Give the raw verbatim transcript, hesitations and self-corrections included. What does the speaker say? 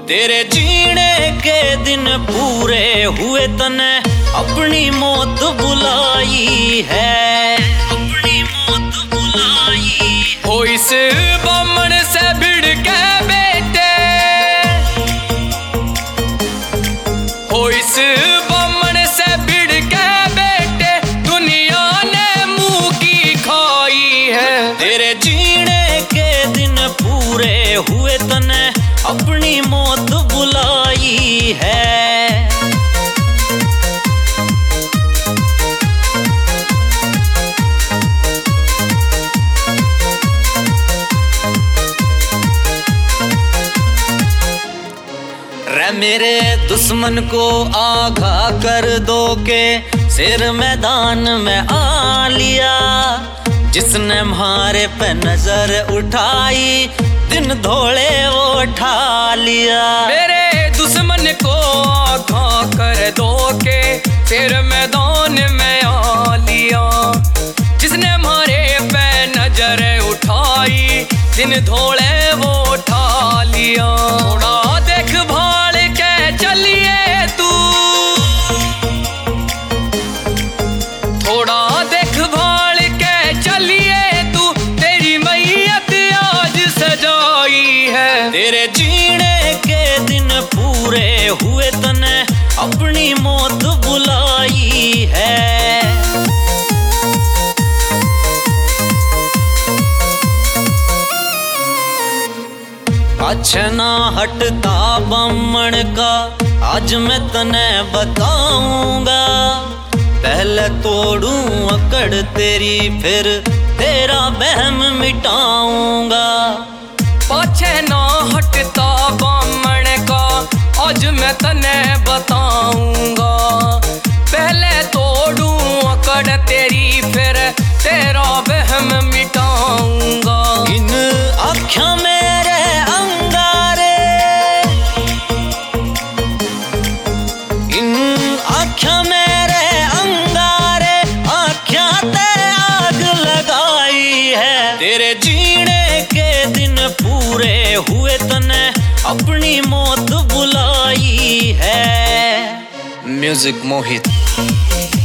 तेरे जीने के दिन पूरे हुए तने अपनी मौत बुलाई है, अपनी मौत बुलाई। हो इस बामण से भिड़ के बेटे, हो इस बामण से भिड़ के बेटे, दुनिया ने मुंह की खाई है। तेरे जीने के दिन पूरे हुए तने अपनी मौत बुलाई है। रे मेरे दुश्मन को आगा कर दो के सिर मैदान में आ लिया, जिसने मारे पे नजर उठाई दिन धोले वो उठा लिया। मेरे दुश्मन को आगा कर दो के फिर मैदान में आ लिया, जिसने मारे पे नजर उठाई दिन धोले वो उठा लिया। थोड़ा देख भाल के चलिए तू, थोड़ा देख भाल के चलिए तू, तेरी मैयत आज सजाई है। तेरे जीने के दिन पूरे हुए तने अपनी मौत बुलाई है। अच्छा ना हटता बामण का आज मैं तने बताऊंगा, पहले तोड़ू अकड़ तेरी फिर तेरा वहम मिटाऊंगा। पाछे ना हटता बामण का आज मैं तने बताऊंगा, पहले तोड़ू अकड़ तेरी फिर तेरा वहम मिटाऊंगा। इन आँखों मेरे अंगारे, इन आँखों मेरे अंगारे, आँखों ते आग लगाई है। तेरे जीने के दिन पूरे हुए तने अपनी मौत बुलाई है। म्यूजिक मोहित।